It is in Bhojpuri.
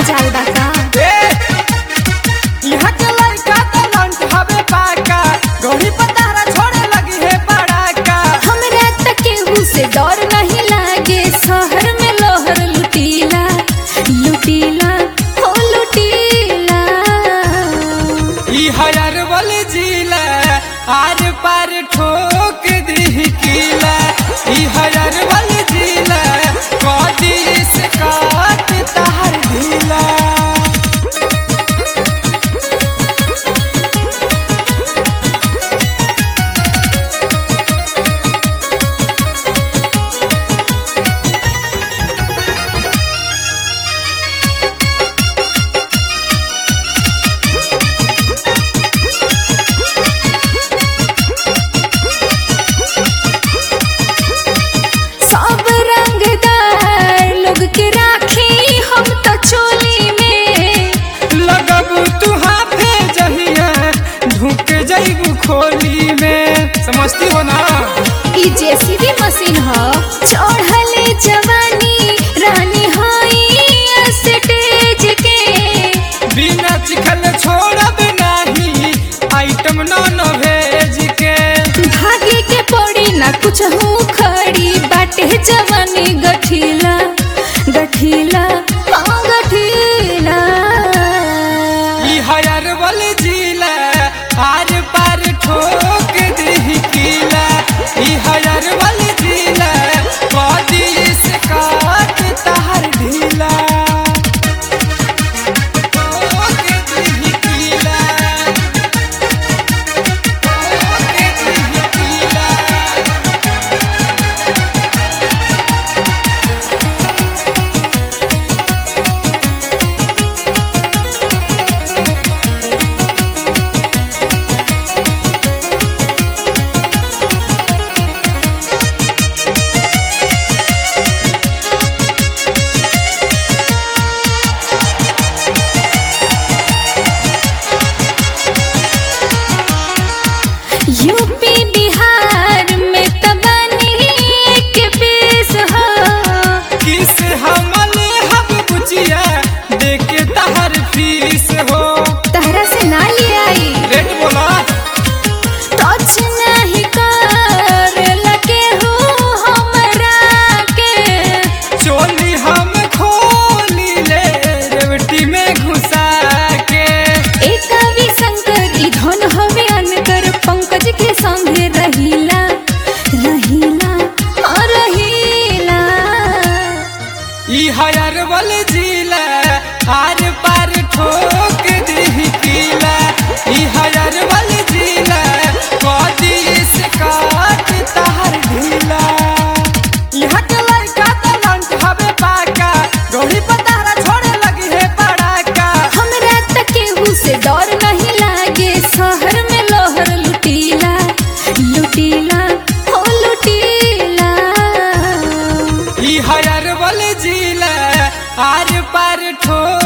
मजाल बाका यहाँ के लड़का तो लंट हवे पाका गोरी पतारा छोड़े लगी है पड़ाका। हमरा त केहू से डर नहीं लागे शहर में लोहर लुटीला लुटीला हो लुटीला। ई हयर वाली जिला आर पार ठोक दी किला। ई हयर वाली जिला कदी से काट तार ढीला। सब रंगदार लोग के राखी हम तो चोली में। लगबू तू हाफे जहिया ढूक जइबू खोली में। समझती हो ना ई जेसीबी मशीन हो चढ़ले जवानी रानी होई स्टेज के। बिना चिखल छोड़ब नाही आइटम नॉन भेज के। भागे के पड़ी ना कुछ हूँ खड़ी बाटे जवानी गठीला गठीला हाँ गठीला। ई हयर वाली जिला आर पार ठोक दी किला। ई हयर वाली जिला कदी से काट तार ढीला। ठोक दी किला, ठोक दी किला। यूपी बिहार में तबानी के पेश हो। किस हमल हम बुझिया देके तहर फीस हो। तहरा से ना ले आई रेट बोला टच नहीं कर लगे हो हमरा के। चोली हम खोली ले रेवटी में घुसा के। एक कवि शंकर ई धन हवे अनकर पंकज के संगे रहीला रहीला हाँ रहीला। ई हयर वाली जिला आर पार ठोक दी किला। ई हयर वाली जिला कदी से काट तार ढीला। यहाँ के लड़का तो लंट हवे पाका गोरी पतारा छोड़े लगी है पड़ाका। हमरा त केहू से डर नहीं लागे शहर में लोहर लुटीला लुटीला हो लुटीला। ई हयर वाली जिला आर पार ठोक